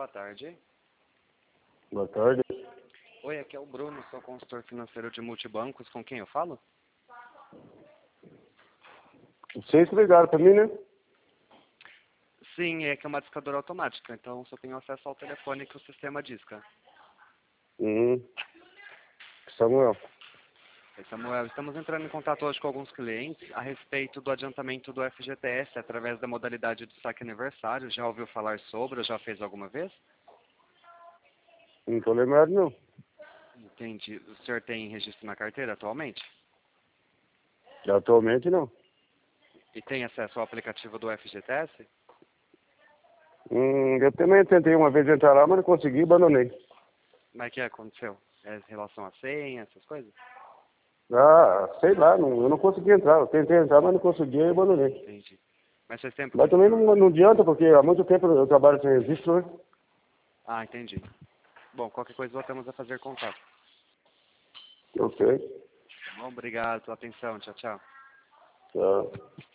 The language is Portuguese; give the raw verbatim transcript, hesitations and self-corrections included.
boa tarde. Boa tarde. Oi, aqui é o Bruno, sou consultor financeiro de multibancos. Com quem eu falo? Vocês ligaram para mim, né? Sim, é que é uma discadora automática, então só tenho acesso ao telefone que o sistema disca. Hum. Samuel. Oi, Samuel, estamos entrando em contato hoje com alguns clientes a respeito do adiantamento do F G T S através da modalidade do saque aniversário. Já ouviu falar sobre ou já fez alguma vez? Não tô lembrado, não. Entendi. O senhor tem registro na carteira atualmente? Atualmente, não. E tem acesso ao aplicativo do F G T S? Hum, eu também tentei uma vez entrar lá, mas não consegui e abandonei. Mas o que aconteceu? É em relação à senha, essas coisas? Ah, sei lá, não, eu não consegui entrar. Eu tentei entrar, mas não consegui e abandonei. Entendi. Mas faz tempo que Mas o também senhor... não, não adianta, porque há muito tempo eu trabalho sem registro, né? Ah, entendi. Bom, qualquer coisa voltamos a fazer contato. Ok. Bom, obrigado pela atenção. Tchau, tchau. Tá.